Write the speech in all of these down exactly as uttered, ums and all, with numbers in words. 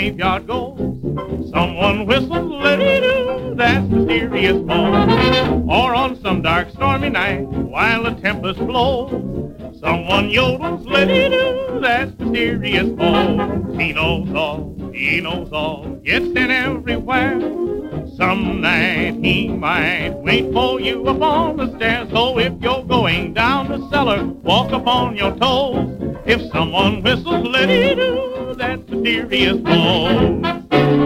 graveyard goes. Someone whistles, let-it-do, that's mysterious moan. Or on some dark stormy night, while a tempest blows, someone yodels, let-it-do, that's mysterious moan. He knows all, he knows all, gets in everywhere. Some night he might wait for you up on the stairs. So if you're going down the cellar, walk upon your toes. If someone whistles, let-it-do, that's mysterious moan.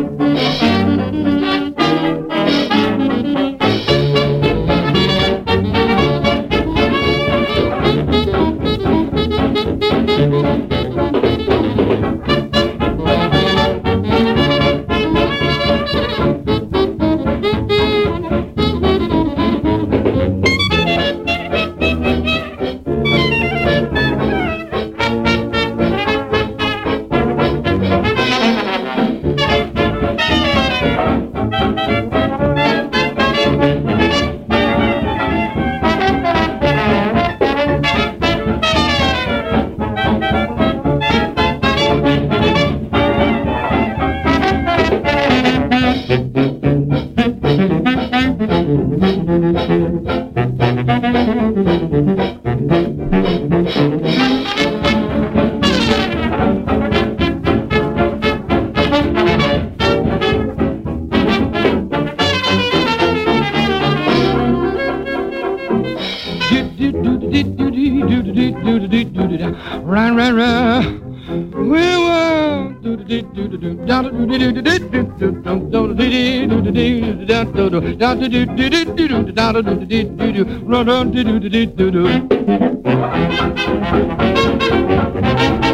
Run, run, run. We were do do do do do do do do do do do do do do